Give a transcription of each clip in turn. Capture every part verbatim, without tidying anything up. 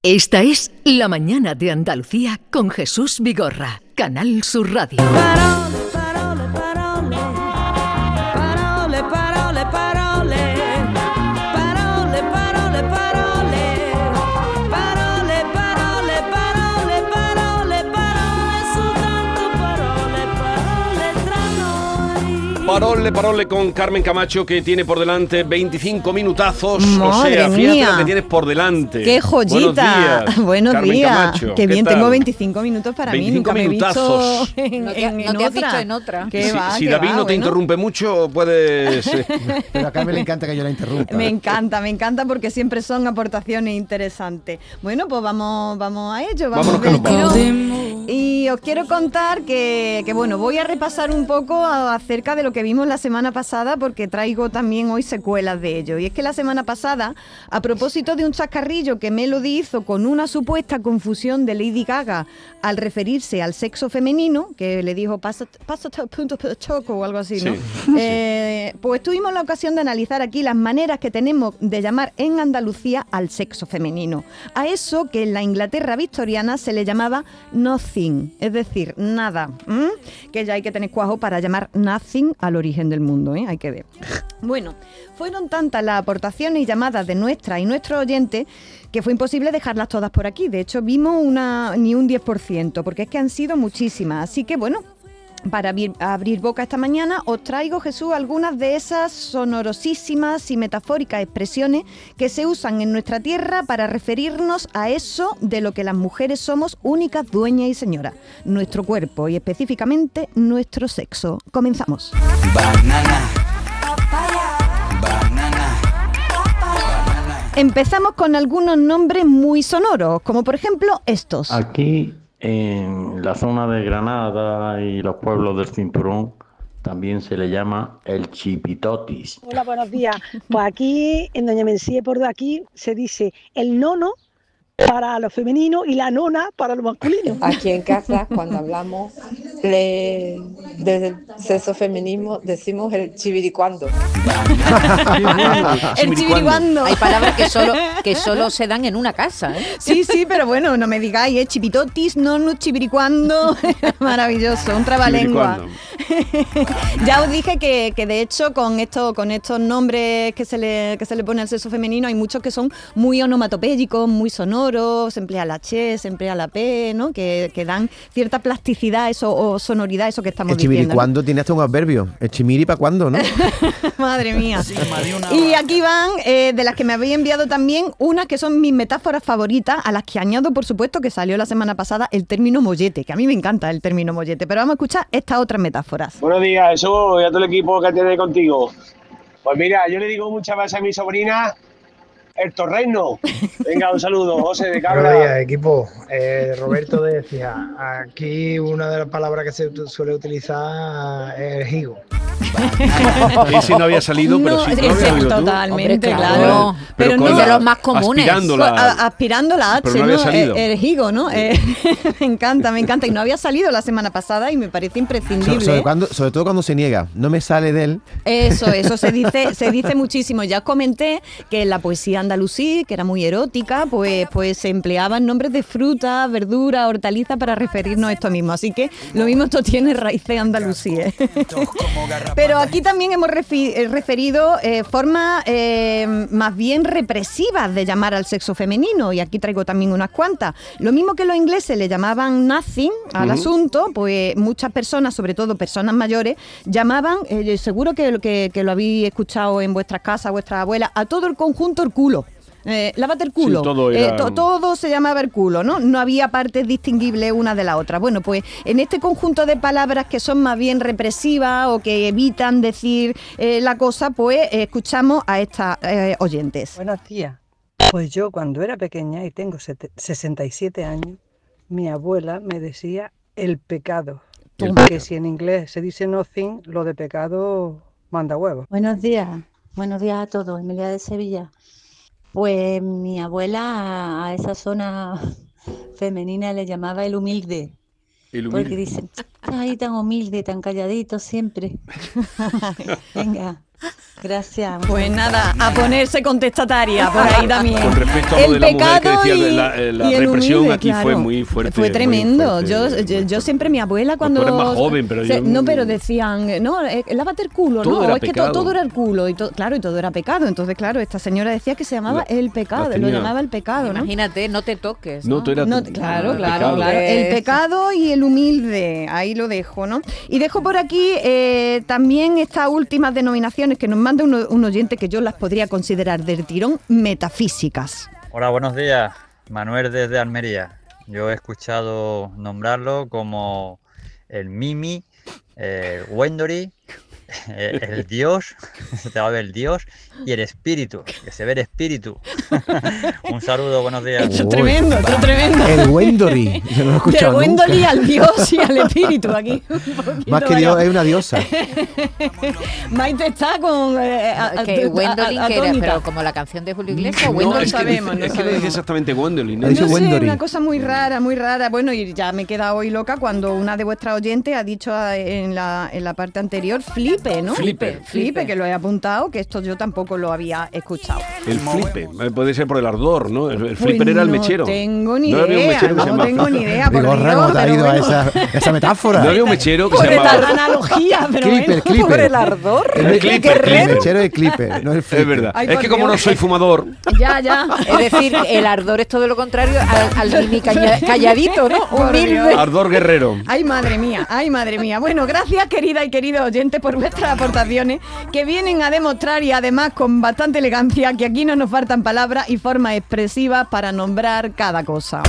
Esta es La Mañana de Andalucía con Jesús Vigorra, Canal Sur Radio. Parole, parole, parole, parole, parole, parole, parole, parole, parole, parole, parole, parole, parole, parole, soltanto parole, parole tra noi. Parole, parole con Carmen Camacho, que tiene por delante veinticinco minutazos. Madre o sea, fíjate mía. lo que tienes por delante. ¡Qué joyita! Buenos días, Buenos Carmen días. Camacho. Qué ¿Qué bien, tal? tengo veinticinco minutos para mí. veinticinco Nunca me he visto minutazos. en, No te, en- no en te has otra. visto en otra. ¿Qué Si, va, si qué David va, no te bueno. interrumpe mucho, puedes... eh, Pero a Carmen le encanta que yo la interrumpa. Me encanta, me encanta porque siempre son aportaciones interesantes. Bueno, pues vamos, vamos a ello. Vamos Vámonos que nos del vamos. tirón. Y os quiero contar que, que, bueno, voy a repasar un poco a- acerca de lo que vimos la semana pasada porque traigo también hoy secuelas de ello. Y es que la semana pasada, a propósito de un chascarrillo que Melody hizo con una supuesta confusión de Lady Gaga al referirse al sexo femenino, que le dijo pásate, pásate al punto de choco o algo así, ¿no? Sí, Eh, pues tuvimos la ocasión de analizar aquí las maneras que tenemos de llamar en Andalucía al sexo femenino. A eso que en la Inglaterra victoriana se le llamaba nothing, es decir, nada. ¿m? Que ya hay que tener cuajo para llamar nothing al origen del mundo, ¿eh? Hay que ver. Bueno, fueron tantas las aportaciones y llamadas de nuestra y nuestros oyentes que fue imposible dejarlas todas por aquí. De hecho, vimos una ni un diez por ciento, porque es que han sido muchísimas. Así que, bueno, para abrir, abrir boca esta mañana os traigo, Jesús, algunas de esas sonorosísimas y metafóricas expresiones que se usan en nuestra tierra para referirnos a eso de lo que las mujeres somos únicas dueñas y señoras, nuestro cuerpo y específicamente nuestro sexo. Comenzamos. Banana. Banana. Empezamos con algunos nombres muy sonoros, como por ejemplo estos. Aquí en la zona de Granada y los pueblos del Cinturón también se le llama el chipitotis. Hola, buenos días. Pues aquí, en Doña Mencía, por aquí, se dice el nono para lo femenino y la nona para lo masculino. Aquí en casa, cuando hablamos de, del sexo feminismo, decimos el chiviricuando. El chiviricuando. Hay palabras que solo, que solo se dan en una casa, ¿eh? Sí, sí, pero bueno, no me digáis, ¿eh? Chipitotis, nono, chiviricuando. Maravilloso, un trabalengua. Ya os dije que, que de hecho con esto, con estos nombres que se le que se le pone al sexo femenino hay muchos que son muy onomatopéyicos, muy sonoros, se emplea la che, se emplea la p, ¿no? Que, que dan cierta plasticidad eso o sonoridad eso que estamos El diciendo. chimiricuando tiene hasta un adverbio. El chimiri para cuándo, ¿no? Madre mía. Y aquí van, eh, de las que me habéis enviado también, unas que son mis metáforas favoritas, a las que añado, por supuesto, que salió la semana pasada, el término mollete, que a mí me encanta el término mollete, pero vamos a escuchar estas otras metáforas. Buenos días, Jesús, y a todo el equipo que tiene contigo. Pues mira, yo le digo muchas veces a mi sobrina, el torreno. Venga, un saludo, José de Cabra. Buenos días, equipo. Eh, Roberto decía, aquí una de las palabras que se ut- suele utilizar es el higo. Ese no había salido, pero No, sí tú lo ese habías oído tú. totalmente, Hombre, claro. claro. Pero Pero con no Es de la- los más comunes. aspirándola. A- aspirando la H, Pero no había ¿no? salido. El, el higo, ¿no? Eh, me encanta, me encanta. Y no había salido la semana pasada y me parece So- imprescindible. sobre, cuando- sobre todo cuando se niega. No me sale de él. Eso, eso se dice, se dice muchísimo. Ya os comenté que en la poesía andalusí, que era muy erótica, pues, pues se empleaban nombres de frutas, verduras, hortalizas para referirnos a esto mismo. Así que lo mismo esto tiene raíces andalusíes. Pero aquí también hemos refi- eh, referido eh, formas eh, más bien represivas de llamar al sexo femenino, y aquí traigo también unas cuantas. Lo mismo que los ingleses le llamaban nothing al Ujú. asunto, pues muchas personas, sobre todo personas mayores, llamaban, eh, seguro que, que, que lo habéis escuchado en vuestras casas, vuestras abuelas, a todo el conjunto el culo. Eh, lávate el culo. Sí, todo Eh, era- to- todo se llamaba el culo, ¿no? No había partes distinguibles una de la otra. Bueno, pues en este conjunto de palabras que son más bien represivas o que evitan decir eh, la cosa, pues eh, escuchamos a estas eh, oyentes. Buenos días. Pues yo cuando era pequeña y tengo sete- sesenta y siete años, mi abuela me decía el pecado. El Que pecado. si en inglés se dice nothing, lo de pecado manda huevo. Buenos días, buenos días a todos, Emilia de Sevilla. Pues mi abuela a, a esa zona femenina le llamaba el humilde, El porque humilde. dicen, estás ahí tan humilde, tan calladito siempre. Venga, Gracias. Pues nada, a ponerse contestataria por ahí también. Con respecto a lo El de la mujer que pecado decía, y- la, eh, la y el represión humilde, aquí fue claro. muy fuerte. Fue muy tremendo. fuerte. Yo, yo, yo siempre, mi abuela cuando... Tú eres más joven, pero se- yo- No, pero decían, no, eh, lávate el culo, Todo ¿no? era O es que to- pecado. todo era el culo. Y to- claro, y todo era pecado. Entonces, claro, esta señora decía que se llamaba La- el pecado, la lo tenía- llamaba el pecado, ¿no? Imagínate, no te toques. No, ¿no? tú eras No, tu- claro, el claro, pecado. claro. El Eso. pecado y el humilde, ahí lo dejo, ¿no? Y dejo por aquí eh, también estas últimas denominaciones que nos manda un, un oyente que yo las podría considerar del tirón metafísicas. Hola, buenos días. Manuel desde Almería. Yo he escuchado nombrarlo como el Mimi, el Wendori, el, el Dios, se te va a ver el Dios, y el Espíritu, que se ve el Espíritu. Un saludo, buenos días. Esto es tremendo, esto es tremendo. El Wendori, yo no lo he Del escuchado Wendoli nunca. al Dios y al espíritu aquí. un poquito Más que Dios, variado. es una diosa. Maite está con... eh, a- a- Que a- Gwendolyn, a- que era, atónita. pero como la canción de Julio Iglesias, No, Gwendolyn. es que, sabemos, dice, no es que le dice sabemos. exactamente Gwendolyn. ¿no? Ha dicho No sé, Wendori. una cosa muy rara, muy rara. Bueno, y ya me he quedado hoy loca cuando una de vuestras oyentes ha dicho ah, en la, en la parte anterior flipe, ¿no? Flipe. Flipe, que lo he apuntado, que esto yo tampoco lo había escuchado. El flipe. Eh, Puede ser por el ardor, ¿no? El, el Pues flipper era el no mechero. tengo ni no había un idea, mechero que se no llamaba- tengo ni idea, por Vigorra, Dios, ¿cómo te ha pero ido a bueno. esa, esa metáfora? No había un mechero que Por se la llamaba... analogía, pero Clipper, bueno. Clipper. Por el ardor. El, El el, Clipper, el Clipper. mechero es Clipper, no el Es flipper. verdad. Ay, es por que como Dios. no soy fumador, Ya, ya. Es decir, el ardor es todo lo contrario al, al Mimi calla- calladito, ¿no? Por Humilde. Dios. ardor guerrero. Ay, madre mía, ay, madre mía. Bueno, gracias, querida y querido oyente, por vuestras aportaciones que vienen a demostrar y además con bastante elegancia que aquí no nos faltan palabras y formas expresivas para nombrar cada cosa.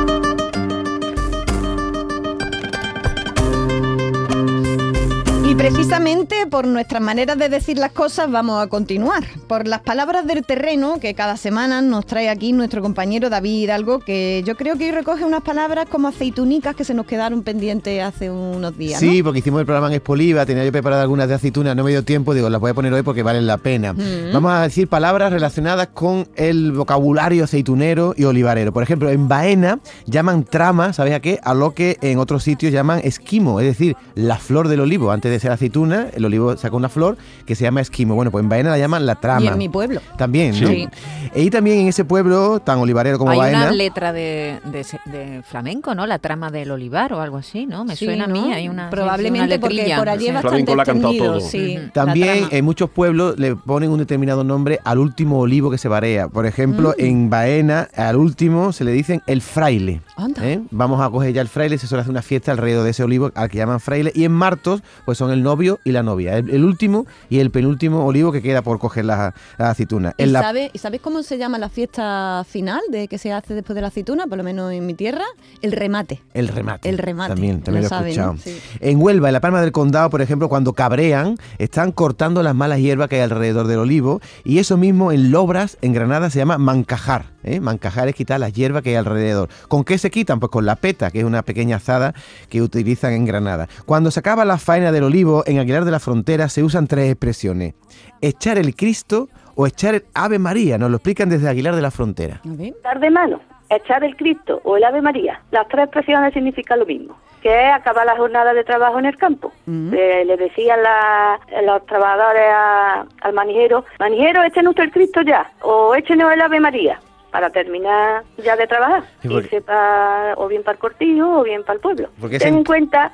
Y precisamente por nuestras maneras de decir las cosas vamos a continuar. Por las palabras del terreno que cada semana nos trae aquí nuestro compañero David Hidalgo, que yo creo que hoy recoge unas palabras como aceitunicas que se nos quedaron pendientes hace unos días, ¿no? Sí, porque hicimos el programa en Expoliva, tenía yo preparado algunas de aceitunas, no me dio tiempo, digo, las voy a poner hoy porque valen la pena. Mm. Vamos a decir palabras relacionadas con el vocabulario aceitunero y olivarero. Por ejemplo, en Baena llaman trama, ¿sabes a qué? A lo que en otros sitios llaman esquimo, es decir, la flor del olivo. Antes de ser aceituna, el olivo saca una flor que se llama esquimo. Bueno, pues en Baena la llaman la trama. Y en mi pueblo. También, ¿no? Sí. Y también en ese pueblo tan olivarero como Hay Baena... una letra de, de, de flamenco, ¿no? La trama del olivar o algo así, ¿no? Me Sí, suena ¿no? a mí. Hay una, Probablemente una porque letrilla. por allí es Sí. bastante Flamenco la ha cantado extendido, todo. sí, Ujú. la También trama. en muchos pueblos le ponen un determinado nombre al último olivo que se varea. Por ejemplo, Mm. en Baena, al último se le dicen el fraile. Anda. ¿Eh? Vamos a coger ya el fraile, se suele hacer una fiesta alrededor de ese olivo al que llaman fraile. Y en Martos, pues son el novio y la novia. El, el último y el penúltimo olivo que queda por coger las la aceitunas. ¿Y, En la- sabe- ¿Y sabes cómo se llama la fiesta final de que se hace después de la aceituna? Por lo menos en mi tierra, el remate. El remate. El remate. También, también Lo lo he saben, escuchado. ¿no? Sí. En Huelva, en la Palma del Condado, por ejemplo, cuando cabrean, están cortando las malas hierbas que hay alrededor del olivo. Y eso mismo en Lobras, en Granada, se llama mancajar. ¿eh? Mancajar es quitar las hierbas que hay alrededor. ¿Con qué se quitan? Pues con la peta, que es una pequeña azada que utilizan en Granada. Cuando se acaba la faena del olivo, en Aguilar de la Frontera se usan tres expresiones. Echar el Cristo o echar el Ave María. Nos lo explican desde Aguilar de la Frontera. A ver. Dar de mano, echar el Cristo o el Ave María. Las tres expresiones significan lo mismo, que es acabar la jornada de trabajo en el campo. Mm. Eh, le decían la- los trabajadores a- al manijero, manijero, échenos usted el Cristo ya, o échenos el Ave María, para terminar ya de trabajar. Sí, porque- Irse pa- o bien para el cortijo o bien para el pueblo. Porque Ten se- en cuenta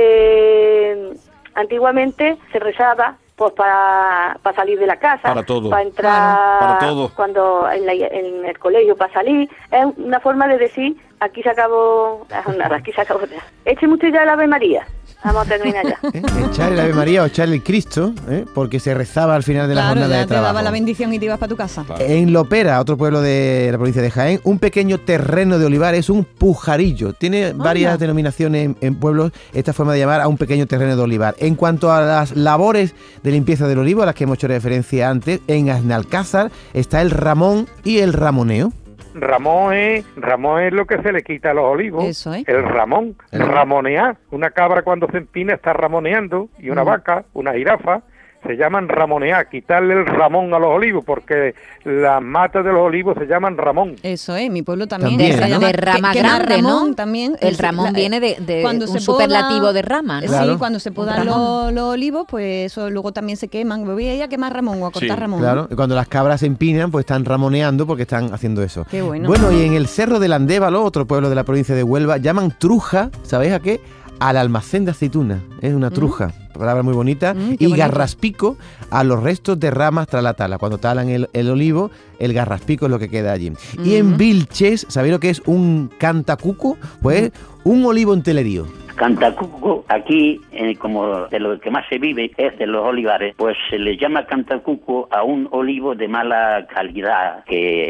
que mm, antiguamente se rezaba pues para salir de la casa, Para todo. para entrar, Para todo. cuando en, la- en el colegio para salir, es una forma de decir, aquí se acabó la jornada, aquí se acabó ya. Écheme usted ya el Ave María, vamos a terminar ya. ¿eh? Echar el Ave María o echar el Cristo, ¿eh? porque se rezaba al final de la Claro, jornada ya de te trabajo. daba la bendición y te ibas para tu casa. En Lopera, otro pueblo de la provincia de Jaén, un pequeño terreno de olivar es un pujarillo. Tiene varias denominaciones en, en pueblos esta forma de llamar a un pequeño terreno de olivar. En cuanto a las labores de limpieza del olivo, a las que hemos hecho referencia antes, en Aznalcázar está el ramón y el ramoneo. Ramón es, Ramón es lo que se le quita a los olivos. Eso es. El ramón, El- ramonear. Una cabra cuando se empina está ramoneando y una Mm. vaca, una jirafa, se llaman ramonear, quitarle el ramón a los olivos, porque las matas de los olivos se llaman ramón. Eso es, mi pueblo también, También, se ¿no? llama De rama que- quemar grande, ¿no? ramón también. El Es- ramón la- viene de, de cuando un se superlativo poda- de rama, ¿no? Sí, Claro. cuando se podan los, los olivos, pues eso luego también se queman. Me voy a ir a quemar ramón o a cortar Sí, ramón. claro. Y cuando las cabras se empinan, pues están ramoneando porque están haciendo eso. Qué bueno. Bueno, y en el Cerro del Andévalo, otro pueblo de la provincia de Huelva, llaman truja, ¿sabéis a qué? Al almacén de aceituna. Es una truja, palabra muy bonita. Mm, qué y bonito. garraspico a los restos de ramas tras la tala. Cuando talan el, el olivo, el garraspico es lo que queda allí. Y en Vilches, ¿sabéis lo que es un cantacuco? Pues un olivo en telerío. Cantacuco, aquí, eh, como de lo que más se vive es de los olivares, pues se le llama cantacuco a un olivo de mala calidad,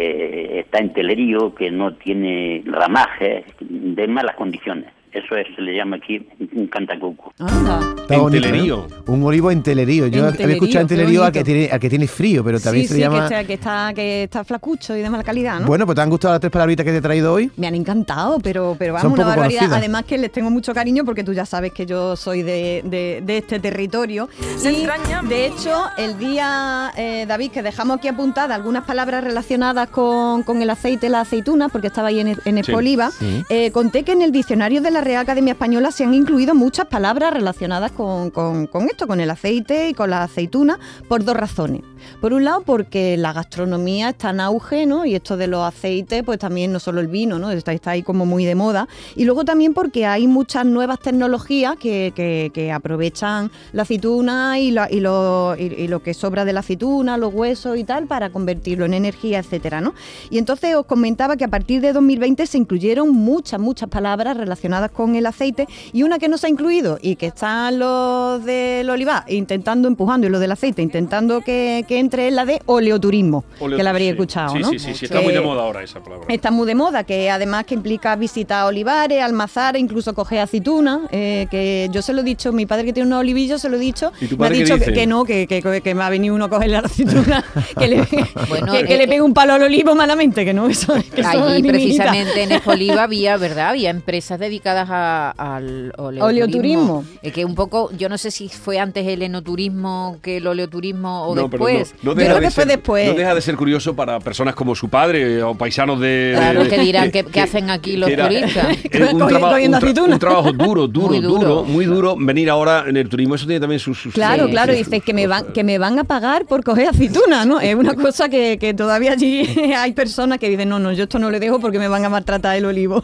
que está en telerío, que no tiene ramajes, de malas condiciones. Eso es, se le llama aquí un cantacuco. Está En bonito, telerío. ¿eh? Un olivo en telerío. Yo En había telerío, escuchado en qué telerío al bonito. que, tiene, al que tiene frío, pero también Sí, se sí, llama... que, está, que, está, que está flacucho y de mala calidad, ¿no? Bueno, pues ¿te han gustado las tres palabritas que te he traído hoy? Me han encantado, pero, pero Son vamos, una poco barbaridad. conocidas. Además que les tengo mucho cariño porque tú ya sabes que yo soy de, de- de este territorio. Y, de hecho, el día, eh, David, que dejamos aquí apuntadas algunas palabras relacionadas con, con el aceite y la aceituna, porque estaba ahí en, en Sí. Expoliva, Sí. eh, conté que en el diccionario de la Real Academia Española se han incluido muchas palabras relacionadas con, con- con esto, con el aceite y con la aceituna, por dos razones. Por un lado, porque la gastronomía está en auge, ¿no? Y esto de los aceites, pues también no solo el vino, ¿no? Está, está ahí como muy de moda. Y luego también porque hay muchas nuevas tecnologías que, que- que aprovechan la aceituna y, la- y lo, y- y lo que sobra de la aceituna, los huesos y tal, para convertirlo en energía, etcétera, ¿no? Y entonces os comentaba que a partir de dos mil veinte se incluyeron muchas, muchas palabras relacionadas con el aceite, y una que no se ha incluido y que están los del olivar intentando, empujando, y los del aceite intentando que, que entre es la de oleoturismo, Oleo- que la habréis sí. escuchado, Sí, ¿no? sí, sí, sí, está Que muy de moda ahora esa palabra. Está muy de moda, que además que implica visitar olivares, almazares, incluso coger aceituna, eh, que yo se lo he dicho, mi padre que tiene unos olivillos, se lo he dicho, ¿Y tu me ha padre qué dicho que, dice? que no, que, que, que me ha venido uno a cogerle la aceituna, que, le, Bueno, que, que eh, le pegue un palo al olivo malamente, que no, eso, que eso Allí ni mijita. precisamente en Expoliva había, ¿verdad? Había empresas dedicadas a- al oleoturismo. Oleoturismo. Eh, que un poco, yo no sé si fue antes el enoturismo que el oleoturismo o No, pero después. no, no Yo deja creo de que fue ser- después. No deja de ser curioso para personas como su padre o paisanos de... Claro, de- que dirán, ¿qué- qué hacen aquí los era- turistas? era un, Cogiendo traba- un tra- aceituna. un trabajo duro, duro, Muy duro, duro. muy duro. Venir ahora en el turismo, eso tiene también sus... sus Claro, sus- claro, sus- dices que me van que me van a pagar por coger aceituna, ¿no? Es una cosa que, que todavía allí hay personas que dicen, no, no, yo esto no le dejo porque me van a maltratar el olivo.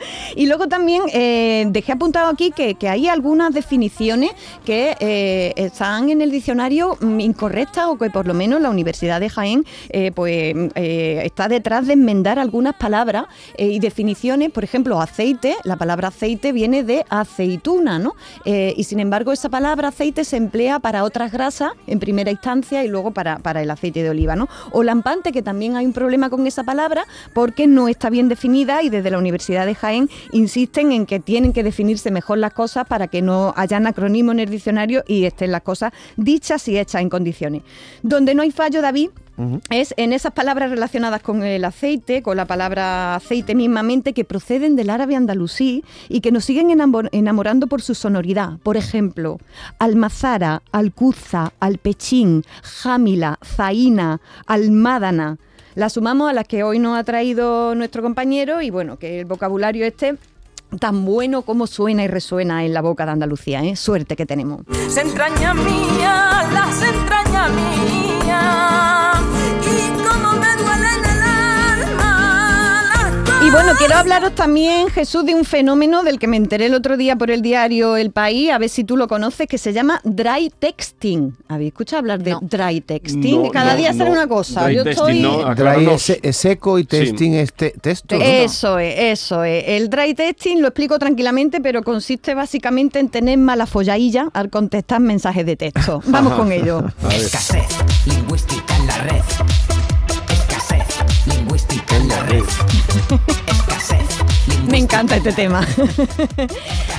Y luego también eh, dejé apuntado aquí que, que hay algunas definiciones que eh, están en el diccionario mm, incorrectas, o que por lo menos la Universidad de Jaén eh, pues eh, está detrás de enmendar algunas palabras eh, y definiciones. Por ejemplo, aceite, la palabra aceite viene de aceituna, ¿no? Eh, y sin embargo esa palabra aceite se emplea para otras grasas en primera instancia y luego para, para el aceite de oliva, ¿no? O lampante, que también hay un problema con esa palabra porque no está bien definida, y desde la Universidad de Jaén insisten en que tienen que definirse mejor las cosas para que no haya anacronismo en el diccionario y estén las cosas dichas y hechas en condiciones. Donde no hay fallo, David, es en esas palabras relacionadas con el aceite, con la palabra aceite mismamente, que proceden del árabe andalusí y que nos siguen enamo- enamorando por su sonoridad. Por ejemplo, almazara, alcuza, alpechín, jámila, zaina, almádana. La sumamos a las que hoy nos ha traído nuestro compañero, y bueno, que el vocabulario este tan bueno como suena y resuena en la boca de Andalucía, ¿eh? Suerte que tenemos. Se entraña mía, las entrañas mía, y como me duele en el alma. las Y bueno, quiero hablaros también, Jesús, de un fenómeno del que me enteré el otro día por el diario El País, a ver si tú lo conoces, que se llama dry texting. ¿Habéis escuchado hablar de dry texting? No, Cada no, día sale no. una cosa. Dry Yo texting, estoy... no, Dry es, se- es seco y testing es te- texto. ¿no? Eso es, eso es. El dry texting lo explico tranquilamente, pero consiste básicamente en tener mala folladilla al contestar mensajes de texto. Vamos con ello. Escasez lingüística en la red. Escasez lingüística en la red. Escasez Me encanta este tema. Escasez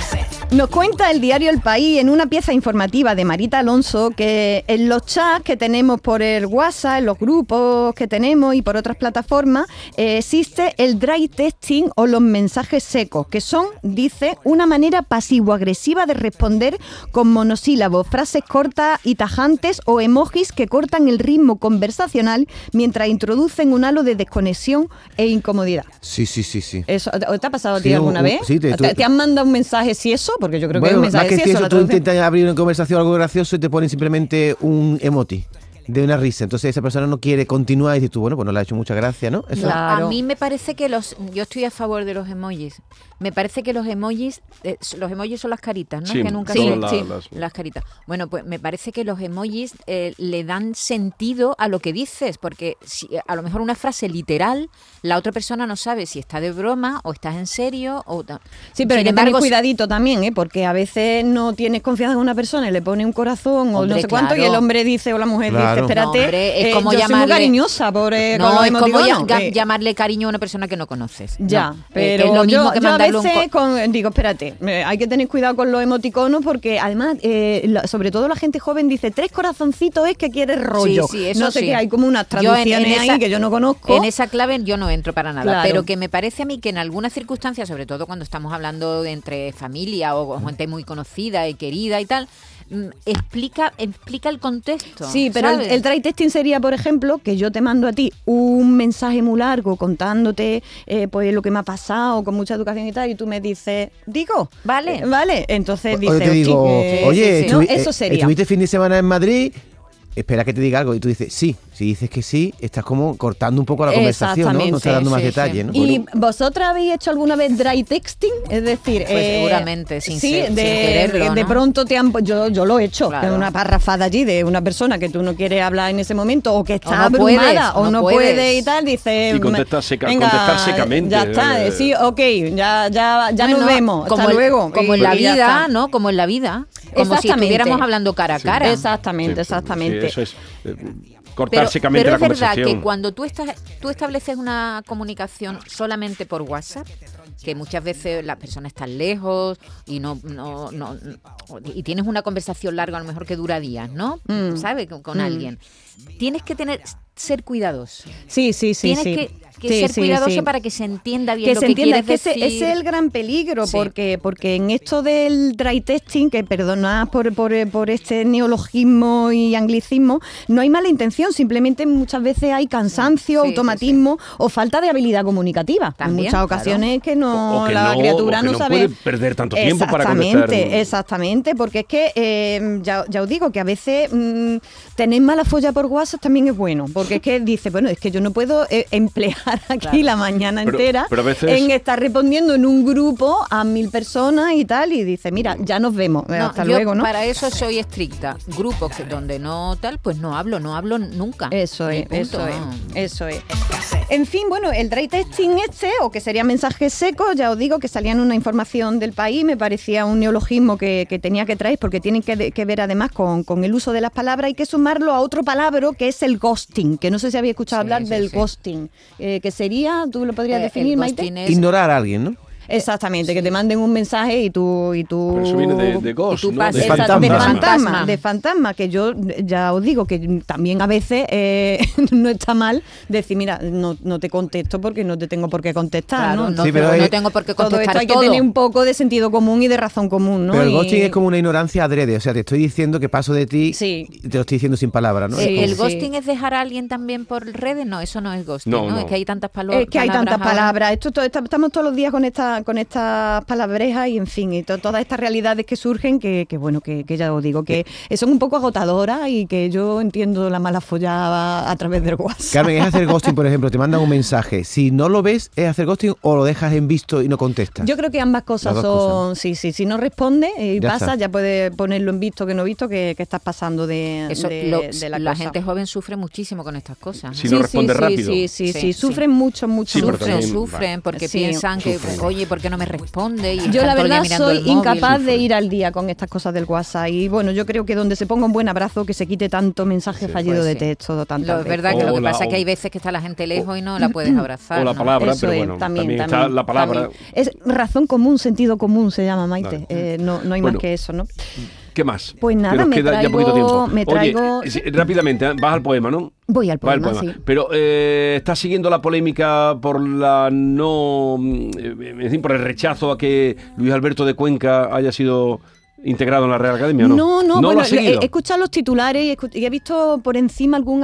Nos cuenta el diario El País en una pieza informativa de Marita Alonso que en los chats que tenemos por el WhatsApp, en los grupos que tenemos y por otras plataformas, eh, existe el dry texting o los mensajes secos, que son, dice, una manera pasivo-agresiva de responder con monosílabos, frases cortas y tajantes o emojis que cortan el ritmo conversacional mientras introducen un halo de desconexión e incomodidad. Sí, sí, sí, sí. Eso, ¿te ha pasado a ti Sí, alguna un- vez? sí, te- ¿Te, tú- te han mandado un mensaje si eso? Porque yo creo que es Bueno, un más mensaje que si si eso. eso, la tú traducción. intentas abrir una conversación algo gracioso y te ponen simplemente un emoti de una risa. Entonces esa persona no quiere continuar y dices tú, bueno, pues no le ha hecho mucha gracia, ¿no? Eso- No, a mí me parece que los... Yo estoy a favor de los emojis. Me parece que los emojis... eh, los emojis son las caritas, ¿no? Sí, que nunca son se- la- sí, las- las caritas. Bueno, pues me parece que los emojis eh, le dan sentido a lo que dices, porque si, a lo mejor una frase literal, la otra persona no sabe si está de broma o estás en serio o... ta- Sí, pero Sin hay que tener embargo, cuidadito también, ¿eh? Porque a veces no tienes confianza en una persona y le pone un corazón o Hombre, no sé cuánto claro. y el hombre dice o la mujer Claro. dice, espérate, No, hombre, es eh, como yo soy muy llamarle- cariñosa por, eh, con No, los es como ya- emoticonos, ga- eh. llamarle cariño a una persona que no conoces. Ya, No, eh, pero que es lo mismo yo, que yo a mandarle un veces co- con- digo, espérate, eh, hay que tener cuidado con los emoticonos porque además, eh, la- sobre todo la gente joven dice, tres corazoncitos es que quieres rollo. Sí, sí, eso no sé sí. qué, hay como unas Yo en- traducciones en esa- ahí que yo no conozco. En esa clave yo no entro para nada, Claro. pero que me parece a mí que en algunas circunstancias, sobre todo cuando estamos hablando de entre familia o con gente muy conocida y querida y tal, mm, explica explica el contexto. Sí, pero el, ¿sabes? el dry texting sería, por ejemplo, que yo te mando a ti un mensaje muy largo contándote eh, pues lo que me ha pasado con mucha educación y tal, y tú me dices, digo, vale, eh, vale, entonces O dices, yo te digo, "Hostia, oye, sí, sí". No, estuvi- eso eh, sería. ¿estuviste fin de semana en Madrid? Espera que te diga algo. Y tú dices, sí. Si dices que sí, estás como cortando un poco la conversación, ¿no? No estás dando más sí, detalles, sí. ¿no? ¿Y vosotras habéis hecho alguna vez dry texting? Es decir, Pues eh, seguramente, sin sí, ser- sin de, quererlo, de ¿no? pronto te han... Yo, yo lo he hecho, Claro. de una parrafada allí de una persona que tú no quieres hablar en ese momento o que está no abrumada puedes, o no no puedes. puede y tal, dice... Y contestar seca- venga, contestar secamente. Ya está, eh, sí, ok, ya, ya, ya Bueno, nos vemos, como hasta en- luego. Como y- en la y ya vida, está. ¿no? Como en la vida. Como si Exactamente. estuviéramos hablando cara a cara. Exactamente, exactamente. Sí, eso es eh, cortar Pero, secamente pero la es verdad conversación. que cuando tú estás, tú estableces una comunicación solamente por WhatsApp, que muchas veces las personas están lejos y no, no, no, no- y tienes una conversación larga a lo mejor que dura días, ¿no? Mm. ¿Sabes? Con, con Mm. alguien. Tienes que tener ser cuidadoso. Sí, sí, sí. Tienes sí. que, que Sí, ser sí, cuidadoso sí. para que se entienda bien que lo se que entienda, es quieres que ese, decir. ese es el gran peligro, Sí. porque porque en esto del dry texting, que perdonad por, por, por este neologismo y anglicismo, no hay mala intención, simplemente muchas veces hay cansancio, Sí, sí, automatismo o falta de habilidad comunicativa. También, en muchas ocasiones que no, O que la no- criatura o que no no sabe. puede perder tanto tiempo para Exactamente, contestar. exactamente, porque es que eh, ya, ya os digo que a veces mm, tener mala folla por WhatsApp también es bueno, porque es que dice, bueno, es que yo no puedo eh, emplear aquí Claro. la mañana Pero- entera pero a veces- en estar respondiendo en un grupo a mil personas y tal, y dice, mira, ya nos vemos, eh, No, hasta yo luego, ¿no? para eso soy estricta. Grupos que donde no tal, pues no hablo, no hablo nunca. Eso Y es, punto. eso es, eso es. En fin, bueno, el dry texting este, o que sería mensajes secos, ya os digo que salía en una información del País, me parecía un neologismo que, que tenía que traer, porque tienen que, de- que ver además con, con el uso de las palabras, hay que sumarlo a otro palabra que es el ghosting, que no sé si habéis escuchado Sí, hablar sí, del sí. ghosting, eh, que sería, tú lo podrías Eh, definir, el Maite. ghosting es- Ignorar a alguien, ¿no? Exactamente, que te manden un mensaje y tú... Y tú Pero eso viene de, de ghost, Y tú ¿no? pasas- De Exacto, de fantasma. fantasma, Fantasma. de fantasma, que yo ya os digo que también a veces eh, no está mal decir, mira, no, no te contesto porque no te tengo por qué contestar, Claro, ¿no? no, Sí, pero no hay- tengo por qué todo esto contestar hay que todo. tener un poco de sentido común y de razón común, ¿no? Pero el Y- ghosting es como una ignorancia adrede. O sea, te estoy diciendo que paso de ti Sí. y te lo estoy diciendo sin palabras, ¿no? Eh, Es como- el Sí. ghosting es dejar a alguien también por redes, no, eso no es ghosting, No, ¿no? no. Es que hay tantas palo- Es que hay palabras tantas ahora. palabras. Esto, to- esta- estamos todos los días con esta, con estas palabrejas y en fin, y to- todas estas realidades que surgen que, que bueno, que, que ya os digo, que son un poco agotadoras y que yo entiendo la mala follada a través del WhatsApp. Carmen, es hacer ghosting, por ejemplo, te mandan un mensaje. Si no lo ves, ¿es hacer ghosting o lo dejas en visto y no contestas? Yo creo que ambas cosas Las dos son, cosas. sí, sí, si no responde y Ya pasa, está. ya puedes ponerlo en visto que no visto que, que estás pasando de, Eso, de- lo- de la, la cosa. gente joven sufre muchísimo con estas cosas. Si ¿eh? no Sí, responde sí, rápido. Sí, sí, sí, Sí, sí, sí. sufren mucho, mucho. Sí, pero Sufren, también- sufren, porque Sí, piensan que, sufren. oye, oye, ¿por qué no me responde? Y Yo están la todo el día verdad mirando soy el móvil. incapaz de ir al día con estas cosas del WhatsApp y bueno, yo creo que donde se ponga un buen abrazo, que se quite tanto mensaje fallido Pues de sí. texto. Tantas Lo, es verdad que O lo que la- pasa es que o- hay veces que está la gente lejos y no la puedes abrazar. O la ¿no? palabra, Eso pero es, bueno, también, también, también, está la palabra. también. Es razón común, sentido común se llama, Maite. Claro. Eh, no, no hay Bueno. más que eso, ¿no? ¿Qué más? Pues nada, Que nos me queda ya traigo- poquito tiempo. me traigo- Oye, sí, rápidamente, ¿eh? vas al poema, ¿no? Voy al Va al poema, sí. Pero eh, ¿estás siguiendo la polémica por la no, mm, eh, en fin, por el rechazo a que Luis Alberto de Cuenca haya sido integrado en la Real Academia, ¿no? No, no, ¿No bueno, lo has he, seguido? he escuchado los titulares y, escu- y he visto por encima algún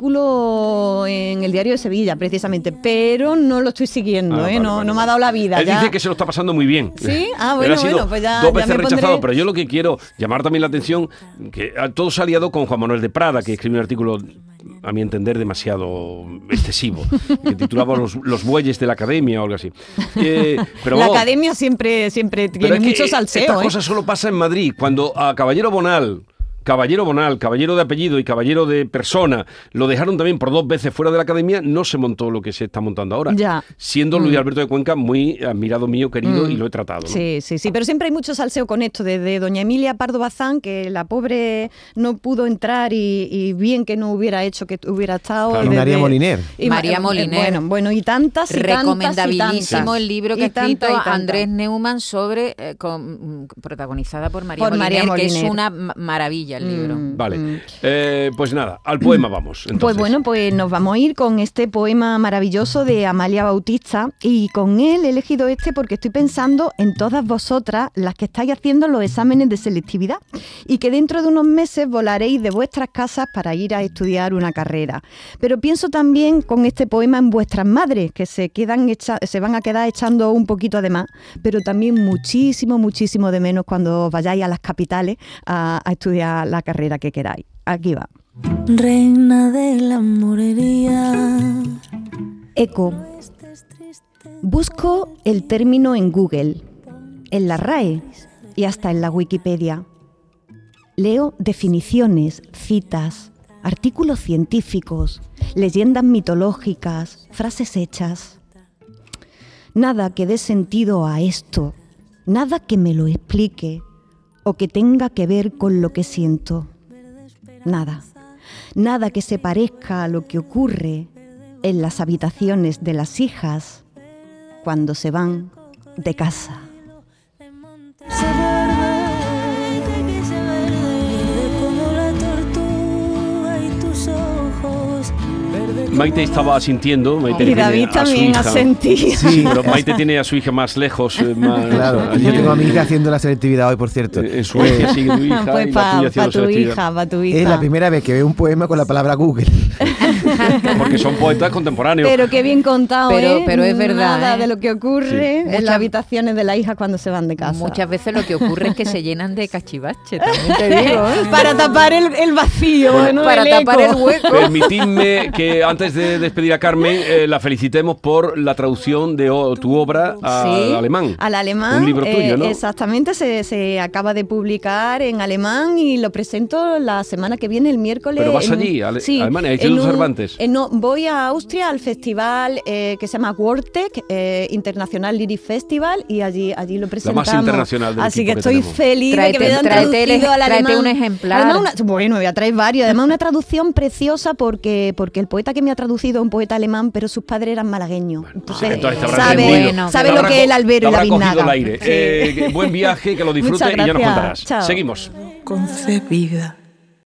artículo en el Diario de Sevilla, precisamente, pero no lo estoy siguiendo, Ah, ¿eh? vale, no, vale, no me ha dado la vida. Él ya. dice que se lo está pasando muy bien. ¿Sí? Ah, Él bueno, ha sido bueno, pues ya- dos ya veces me rechazado, pondré- pero yo lo que quiero llamar también la atención, que a- todo se ha liado con Juan Manuel de Prada, que escribió un artículo, a mi entender, demasiado excesivo, que titulaba los, los bueyes de la academia o algo así. Eh, pero la vamos, academia siempre, siempre pero tiene es que mucho salseo, Estas ¿eh? cosas solo pasan en Madrid. Cuando a Caballero Bonal, Caballero Bonal, Caballero de apellido y Caballero de persona, lo dejaron también por dos veces fuera de la academia, no se montó lo que se está montando ahora. Ya. Siendo Mm. Luis Alberto de Cuenca muy admirado mío, querido, Mm. y lo he tratado, ¿no? Sí, sí, sí, pero siempre hay mucho salseo con esto, desde doña Emilia Pardo Bazán, que la pobre no pudo entrar y, y bien que no hubiera hecho que hubiera estado. Claro. Y desde- María Moliner. y Ma- María eh, Moliner. Bueno, bueno, y tantas y tantas y Recomendabilísimo tantas. el libro que Y ha escrito tantas y tantas. Andrés Neumann sobre eh, con- mm, protagonizada por María, Por Moliner, María que es Moliner. una ma- maravilla el libro. Vale. Eh, pues nada, al poema vamos. Entonces. Pues bueno, pues nos vamos a ir con este poema maravilloso de Amalia Bautista y con él he elegido este porque estoy pensando en todas vosotras las que estáis haciendo los exámenes de selectividad y que dentro de unos meses volaréis de vuestras casas para ir a estudiar una carrera. Pero pienso también con este poema en vuestras madres que se quedan echa- se van a quedar echando un poquito de más, pero también muchísimo, muchísimo de menos cuando vayáis a las capitales a, a estudiar la carrera que queráis. Aquí va. Reina de la morería. Eco. Busco el término en Google, en la R A E y hasta en la Wikipedia. Leo definiciones, citas, artículos científicos, leyendas mitológicas, frases hechas. Nada que dé sentido a esto, nada que me lo explique o que tenga que ver con lo que siento. Nada. Nada que se parezca a lo que ocurre en las habitaciones de las hijas cuando se van de casa. Se verde, que se verde como la tortuga y tus ojos. Verde como Maite estaba asintiendo. Maite Y tiene David a su también hija. asentía. Sí, pero Maite tiene a su hija más lejos. eh, más, Claro, allí yo tengo a en- mi hija haciendo la selectividad hoy, por cierto. En Suecia sigue tu hija Pues y la para tuya haciendo tu selectividad. hija, para tu hija. Es la primera vez que veo un poema con la palabra Google. Porque son poetas contemporáneos. Pero qué bien contado, Pero- ¿eh? pero es verdad, Nada ¿eh? de lo que ocurre Sí. en Muchas- las habitaciones de las hijas cuando se van de casa. Muchas veces lo que ocurre es que se llenan de cachivache, también te digo. ¿eh? Para tapar el, el vacío, Bueno, ¿no? para El tapar eco. el hueco. Permitidme que antes de despedir a Carmen eh, la felicitemos por la traducción de o- tu obra al Sí, alemán. Al alemán. Un libro tuyo, eh, ¿no? Exactamente, se, se acaba de publicar en alemán y lo presento la semana que viene, el miércoles. Pero vas en un- allí, a Ale- sí, a Alemania, a en Instituto un- Cervantes. eh, no, voy a Austria al festival eh, que se llama Wortec, eh, International Lyric Festival, y allí, allí lo presentamos. internacional del Así equipo que que estoy tenemos. feliz de que me Tráete- hayan tráete el- traducido al tráete alemán. un ejemplar. Además, una- bueno, voy a traer varios. Además, una traducción preciosa porque, porque el poeta que me ha traducido es un poeta alemán, pero sus padres eran malagueños. Entonces, Entonces te habrá sabe, entendido. sabe Te lo habrá que co- es el albero te y la habrá cogido biznaga. el aire. Sí. Eh, que- buen viaje, que lo disfrutes Muchas y ya nos gracias. contarás. Chao. Seguimos. concebida.